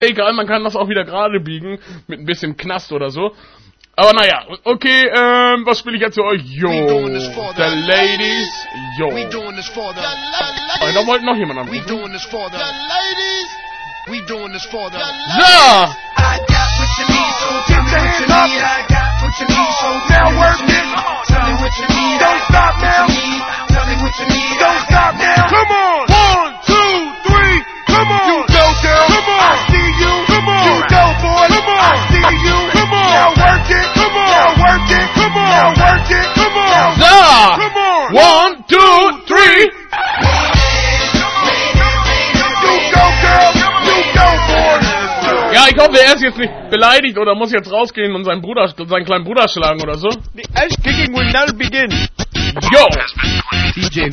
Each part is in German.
Egal, man kann das auch wieder gerade biegen, mit ein bisschen Knast oder so. Aber naja, okay, was spiele ich jetzt für euch? Yo, the ladies, yo. Oh, da wollte noch jemand anrufen. So! Come on! 1, 2, 3, come on! You go, girl! Come on! I see you! Come on! You go, boy! Come on! I see you! Come on! Now work it! Come on! Now work it! Come on! Now work it! Come on! So! Come on! 1, 2, 3! You go, girl! You go, boy! Ja, ich hoffe, er ist jetzt nicht beleidigt oder muss jetzt rausgehen und seinen kleinen Bruder schlagen oder so. The ass kicking will now begin. Yo! DJ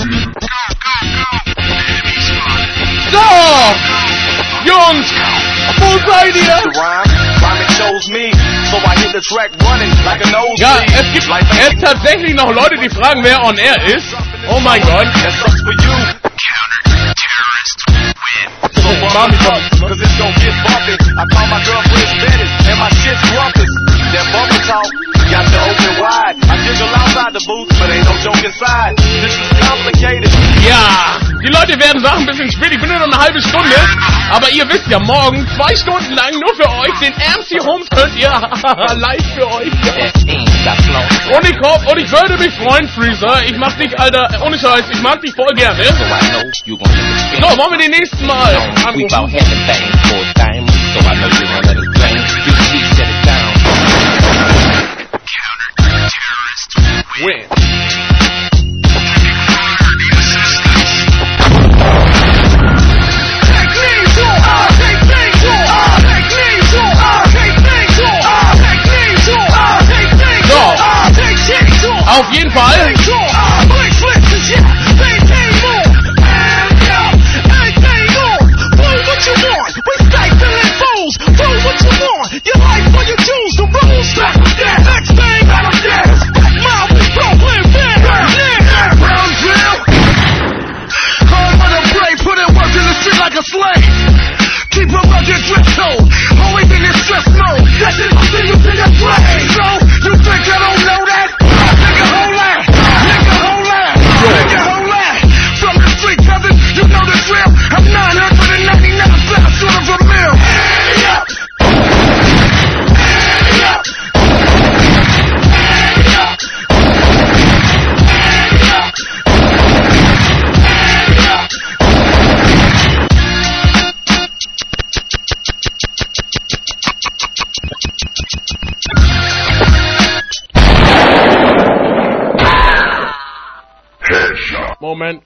So! Jungs! Wo seid ihr? Ja, es gibt tatsächlich noch Leute, die fragen, wer on air ist. Oh mein Gott. Ja, die Leute werden sagen, ein bisschen spät, ich bin nur noch eine halbe Stunde, aber ihr wisst ja, morgen 2 Stunden lang nur für euch, den MC Holmes hört ihr live für euch. Und ich würde mich freuen, Freezer, ich mach dich, Alter, ohne Scheiß, ich mag dich voll gerne. So, wollen wir den nächsten Mal anrufen? Win. Auf jeden Fall. Moment.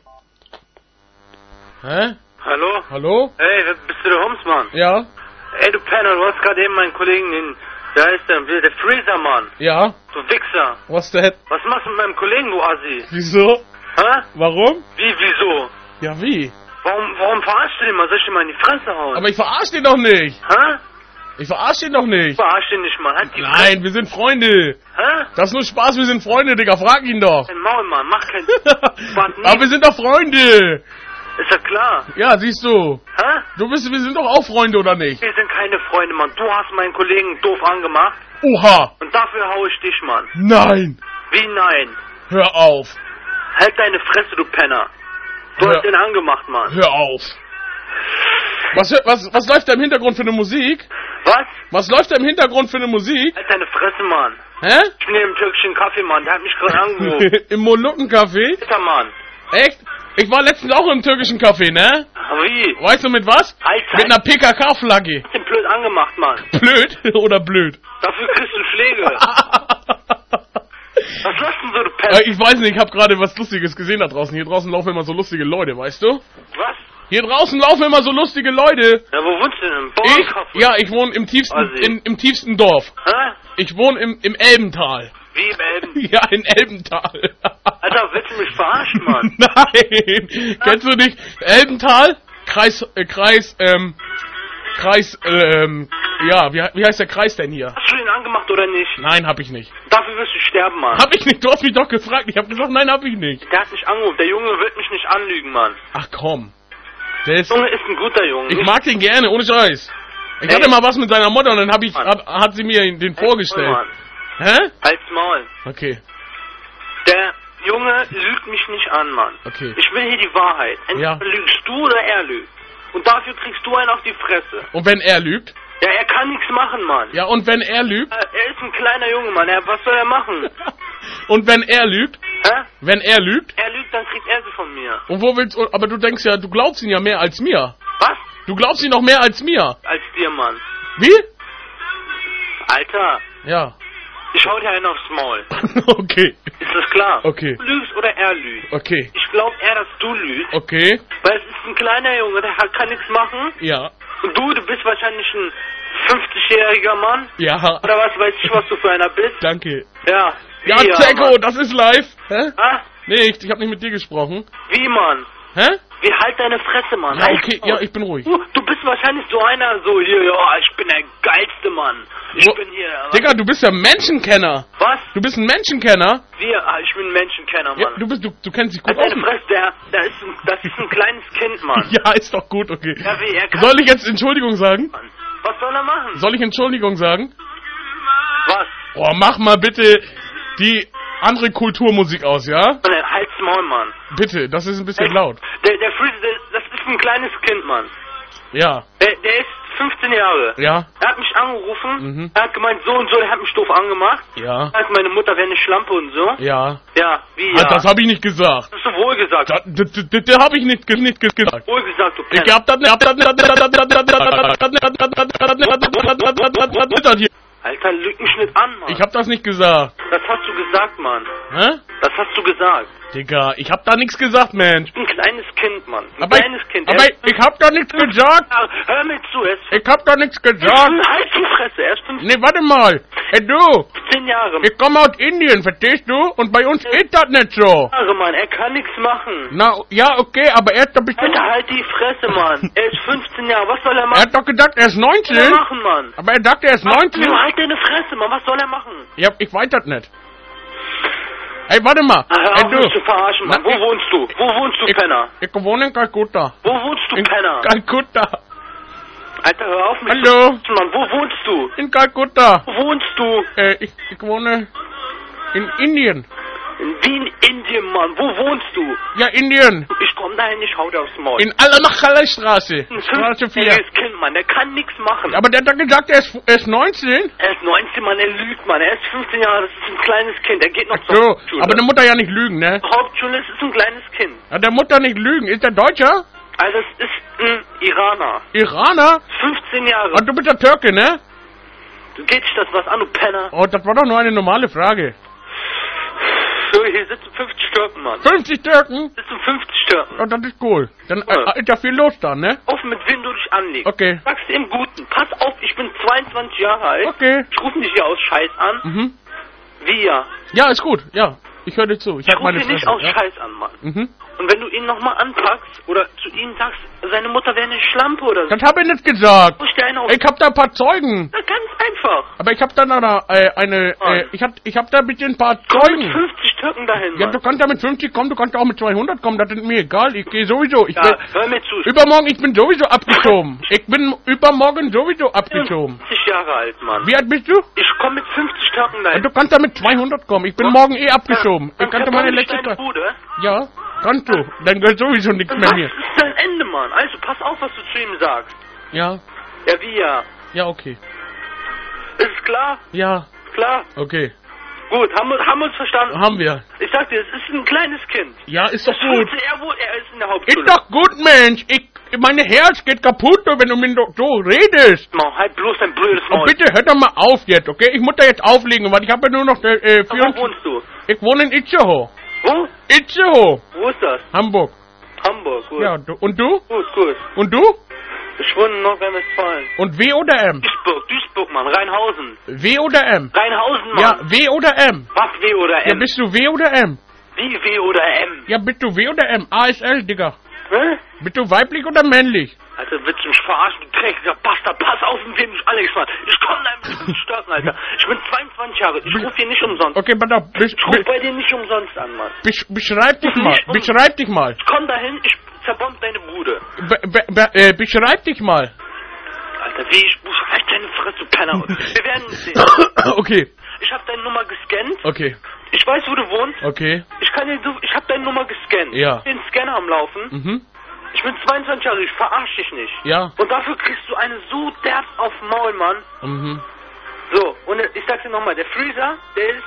Hä? Hallo? Hallo? Hey, bist du der Holmes, Mann? Ja? Ey, du Penner, du hast gerade eben meinen Kollegen, der heißt der Freezer, Mann. Ja? Du Wichser. Was der? Was machst du mit meinem Kollegen, du Assi? Wieso? Hä? Warum? Wie, wieso? Ja, wie? Warum verarschst du den mal? Soll ich dir mal in die Fresse hauen? Aber ich verarsch den doch nicht. Hä? Ich verarsch den doch nicht. Verarsch den nicht mal. Halt die Nein, wir sind Freunde. Hä? Das ist nur Spaß, wir sind Freunde, Digga. Frag ihn doch. Dein Maul, Mann. Mach keinen Aber wir sind doch Freunde. Ist ja klar. Ja, siehst du. Hä? Wir sind doch auch Freunde, oder nicht? Wir sind keine Freunde, Mann. Du hast meinen Kollegen doof angemacht. Oha. Und dafür hau ich dich, Mann. Nein. Wie nein? Hör auf. Halt deine Fresse, du Penner. Du hast den angemacht, Mann. Hör auf. Was läuft da im Hintergrund für eine Musik? Was? Was läuft da im Hintergrund für eine Musik? Halt deine Fresse, Mann. Hä? Ich bin hier im türkischen Kaffee, Mann. Der hat mich gerade angerufen. Im Molukken-Café? Alter, Mann. Echt? Ich war letztens auch im türkischen Café, ne? Wie? Weißt du mit was? Alter. Mit einer PKK-Flagge. Du hast den blöd angemacht, Mann. Blöd oder blöd? Dafür kriegst du Schläge. Was läuft denn so, du Penner? Ich weiß nicht, ich habe gerade was Lustiges gesehen da draußen. Hier draußen laufen immer so lustige Leute, weißt du? Was? Hier draußen laufen immer so lustige Leute. Ja, wo wohnst du denn? Im Bauernkopf? Ich wohne im tiefsten Dorf. Hä? Ich wohne im Elbental. Wie im Elben? Ja, in Elbental. Alter, willst du mich verarschen, Mann? Nein! Kennst du nicht? Elbental? Wie heißt der Kreis denn hier? Hast du den angemacht oder nicht? Nein, hab ich nicht. Dafür wirst du sterben, Mann. Hab ich nicht, du hast mich doch gefragt. Ich hab gesagt, nein, hab ich nicht. Der hat mich angerufen. Der Junge wird mich nicht anlügen, Mann. Ach komm. Der Junge ist ein guter Junge. Ich mag den gerne, ohne Scheiß. Ich hatte mal was mit seiner Mutter und dann hat sie mir den vorgestellt. Mann. Hä? Halt's Maul. Okay. Der Junge lügt mich nicht an, Mann. Okay. Ich will hier die Wahrheit. Entweder lügst du oder er lügt. Und dafür kriegst du einen auf die Fresse. Und wenn er lügt? Ja, er kann nichts machen, Mann. Ja, und wenn er lügt? Er ist ein kleiner Junge, Mann. Was soll er machen? Und wenn er lügt? Hä? Wenn er lügt? Er lügt, dann kriegt er sie von mir. Und wo willst du... Aber du denkst ja, du glaubst ihn ja mehr als mir. Was? Du glaubst ihn noch mehr als mir. Als dir, Mann. Wie? Alter. Ja. Ich hau dir einen aufs Maul. Okay. Ist das klar? Okay. Du lügst oder er lügt? Okay. Ich glaub eher, dass du lügst. Okay. Weil es ist ein kleiner Junge, der kann nichts machen. Ja. Und du bist wahrscheinlich ein 50-jähriger Mann. Ja. Oder was weiß ich, was du für einer bist. Danke. Ja. Ja, Zecko, das ist live. Hä? Ah? Nicht, ich hab nicht mit dir gesprochen. Wie, Mann? Hä? Wie, halt deine Fresse, Mann. Ja, okay, ja, ich bin ruhig. Du bist wahrscheinlich so einer, so hier, ja, ich bin der geilste Mann. Ich bin hier. Digga, du bist ja Menschenkenner. Was? Du bist ein Menschenkenner. Ich bin ein Menschenkenner, Mann. Ja, du kennst dich gut halt aus. deine Fresse, das ist ein kleines Kind, Mann. Ja, ist doch gut, okay. Ja, wie, er kann Soll ich jetzt Entschuldigung sagen? Mann. Was soll er machen? Soll ich Entschuldigung sagen? Was? Oh, mach mal bitte die andere Kulturmusik aus, ja? Halt's Maul, Mann. Bitte, das ist ein bisschen laut. Der Freeze, das ist ein kleines Kind, Mann. Ja. Der ist 15 Jahre. Ja. Er hat mich angerufen, er hat gemeint, so und so, der hat mich doof angemacht. Ja. Er hat meine Mutter wäre eine Schlampe und so. Ja. Ja, wie, Ah, ja. das habe ich nicht gesagt. Das hast du wohl gesagt. Das habe ich nicht gesagt. Wohl gesagt, du Ich Penner. hab das nicht. Alter, lüg mich nicht an, Mann. Ich hab das nicht gesagt. Das hast du gesagt, Mann. Hä? Das hast du gesagt. Digga, ich hab da nichts gesagt, Mensch. Ein kleines Kind, Mann. Ein Aber kleines Kind. aber ich hab da nichts gesagt. Hör mir zu, er ist Ich hab da nichts gesagt. halt die Fresse, er ist 15 Nee, warte mal. Hey, du. Jahre. Ich komme aus Indien, verstehst du? Und bei uns geht das nicht so. Mann, er kann nichts machen. Na, ja, okay, aber er hat doch bestimmt... Alter, halt die Fresse, Mann. Er ist 15 Jahre, was soll er Er machen? hat doch gesagt, er ist Was soll er 19. machen, Mann? Aber er sagt, er ist 19. Halt deine Fresse, Mann, was soll er machen? Ja, ich weiß das nicht. Ey, warte mal. Hör Hey, auf, mich zu verarschen, Mann. Na, Wo wohnst du? Wo wohnst du, Penner? Ich wohne in Kalkutta. Wo wohnst du, In Penner? Kalkutta. Alter, hör auf mich Hallo. zu verarschen, Mann. Wo wohnst du? In Kalkutta. Wo wohnst du? Ich wohne in Indien. In Wien, Indien, Mann. Wo wohnst du? Ja, Indien. Ich komm dahin, ich hau dir aufs Maul. In Alamachala-Straße. Ein Straße 4. 15-jähriges Kind, Mann. Der kann nichts machen. Aber der hat doch gesagt, er ist 19. Er ist 19, Mann. Er lügt, Mann. Er ist 15 Jahre. Das ist ein kleines Kind. Er geht noch So, zur Hauptschule. aber der Mutter ja nicht lügen, ne? Hauptschule, es ist ein kleines Kind. Ja, der Mutter nicht lügen. Ist der Deutscher? Also es ist ein Iraner. Iraner? 15 Jahre. Und du bist der Türke, ne? Geht dich das was an, du Penner? Oh, das war doch nur eine normale Frage. So, hier sitzen 50 Türken, Mann. 50 Türken? Sitzen 50 Türken. Oh, das ist cool. Dann Ja. ist ja viel los da, ne? Auf, mit wem du dich anlegst. Okay. Sagst du im Guten. Pass auf, ich bin 22 Jahre alt. Okay. Ich rufe dich hier aus Scheiß an. Mhm. Wie ja? Ja, ist gut. Ja, ich höre dir zu. Ich Ich hab rufe meine dich nicht Fresse. aus Ja. Scheiß an, Mann. Mhm. Und wenn du ihn nochmal anpackst oder zu ihm sagst, seine Mutter wäre eine Schlampe oder so, Das hab ich nicht gesagt. muss ich dir einen auf... Ich hab da ein paar Zeugen. Na, ganz einfach. Aber ich hab da ich hab da ein bisschen ein paar Komm mit Zeugen. 50 Türken dahin, Ja, Mann. du kannst da mit 50 kommen, du kannst auch mit 200 kommen, das ist mir egal. Ich gehe sowieso. Ich Ja, bin, hör mir zu. übermorgen, ich bin sowieso abgeschoben. Ich bin übermorgen sowieso abgeschoben. 50 Jahre alt, Mann. Wie alt bist du? Ich komme mit 50 Türken dahin. Du kannst da mit 200 kommen. Ich bin morgen abgeschoben. Ich Dann kannte meine verbrenne ich letzte deine Zeit. Bude. Ja, kannst du. Dann gehört sowieso nichts Dann mehr was mir. ist dein Ende, Mann. Also, pass auf, was du zu ihm sagst. Ja, Ja, wie ja? ja, okay. Ist es klar? Ja, Klar. okay. Gut, haben wir uns verstanden? Haben wir. Ich sag dir, es ist ein kleines Kind. Ja, ist doch gut. Er ist in der Hauptschule. Ist doch gut, Mensch. Meine Herz geht kaputt, wenn du mit so redest. Mann, halt bloß dein blödes Oh, Maul. bitte, hör doch mal auf jetzt, okay? Ich muss da jetzt auflegen, weil ich habe ja nur noch Wo 24... wohnst du? Ich wohne in Itzehoe. Wo? Itzehoe, Wo ist das? Hamburg. Hamburg, gut. Ja, und du? Gut. Und du? Ich wohne in Nordrhein-Westfalen. Und W oder M? Duisburg, Mann. Rheinhausen. W oder M? Rheinhausen, Mann. Ja, W oder M? Was, W oder Ja, M? bist du W oder M? Wie W oder M? Ja, bist du W oder M? ASL, Digga. Hä? Bist du weiblich oder männlich? Alter, willst du mich verarschen, du dreckiger Bastard? Pass auf, mit wem ich alle gespannt. Ich komm da ein bisschen stärken, Alter. Ich bin 22 Jahre. Ich ruf hier nicht umsonst. Okay, pass auf. Ich ruf bei dir nicht umsonst an, Mann. Beschreib dich mal. Nicht um- Beschreib dich mal. Ich komm dahin, ich zerbomb deine Bude. Beschreib dich mal. Alter, wie ich muss halt deine Fresse, du Penner. Wir werden uns sehen. Okay, Ich hab deine Nummer gescannt. okay, Ich weiß, wo du wohnst. okay. Ich hab deine Nummer gescannt. Ja. Den Scanner am Laufen. Mhm. Ich bin 22 Jahre, ich verarsch dich nicht. Ja. Und dafür kriegst du eine so derb auf Maul, Mann. Mhm. So, und ich sag's dir nochmal, der Freezer, der ist...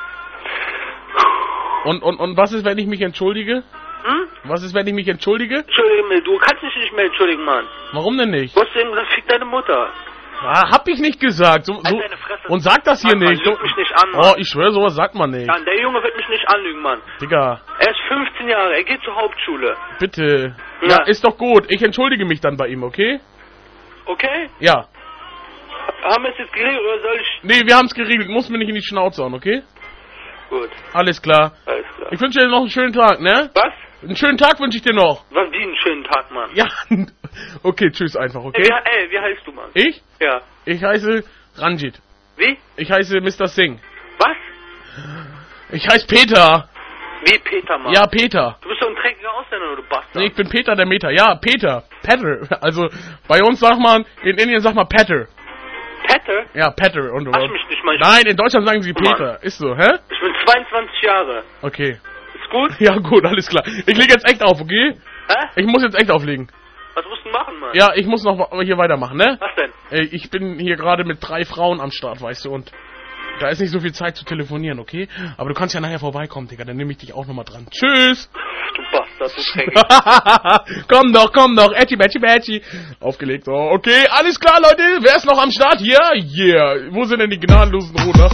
Und was ist, wenn ich mich entschuldige? Hm? Was ist, wenn ich mich entschuldige? Entschuldige mich, du kannst dich nicht mehr entschuldigen, Mann. Warum denn nicht? Du hast eben gesagt, fick deine Mutter. Ah, hab ich nicht gesagt. So, Halt deine Fresse. und sag das hier Mann, nicht. lüg mich nicht an, Mann. Oh, ich schwöre, sowas sagt man nicht. Ja, der Junge wird mich nicht anlügen, Mann. Digga, Er ist 15 Jahre, er geht zur Hauptschule. bitte. Ja. Ja, ist doch gut. Ich entschuldige mich dann bei ihm, okay? Okay? Ja. Haben wir es jetzt geregelt oder soll ich... Nee, wir haben's geregelt. Muss mir nicht in die Schnauze hauen, okay? Gut, Alles klar. alles klar. Ich wünsche dir noch einen schönen Tag, ne? Was? Einen schönen Tag wünsche ich dir noch. Was, wie einen schönen Tag, Mann. Ja. Okay, tschüss einfach, okay? Wie heißt du, Mann? Ich? Ja. Ich heiße Ranjit. Wie? Ich heiße Mr. Singh. Was? Ich heiße Peter. Wie Peter, Mann? Ja, Peter. Du bist doch ein dreckiger Ausländer, du Bastard. Nee, ich bin Peter der Meter. Ja, Peter. Peter. Also, bei uns sagt man, in Indien sagt man Peter. Peter? Ja, Peter. Und Hasch mich nicht mal. Nein, in Deutschland sagen sie Guck mal. Peter. Ist so, hä? Ich bin 22 Jahre. Okay. Ist gut? Ja, gut, alles klar. Ich lege jetzt echt auf, okay? Hä? Ich muss jetzt echt auflegen. Was musst du machen, Mann? Ja, ich muss noch hier weitermachen, ne? Was denn? Ich bin hier gerade mit 3 Frauen am Start, weißt du, und da ist nicht so viel Zeit zu telefonieren, okay? Aber du kannst ja nachher vorbeikommen, Digga, dann nehme ich dich auch nochmal dran. Tschüss! Du Bastard, du dreckig. komm doch, Etchi. Aufgelegt, so, okay, alles klar, Leute, wer ist noch am Start hier? Yeah, wo sind denn die gnadenlosen Ruder?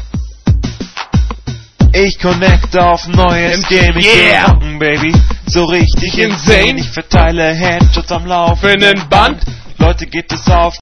Ich connecte auf neues Game, ich will rocken, Baby. So richtig insane, ich verteile Headshots am laufenden Band. Leute, geht es auf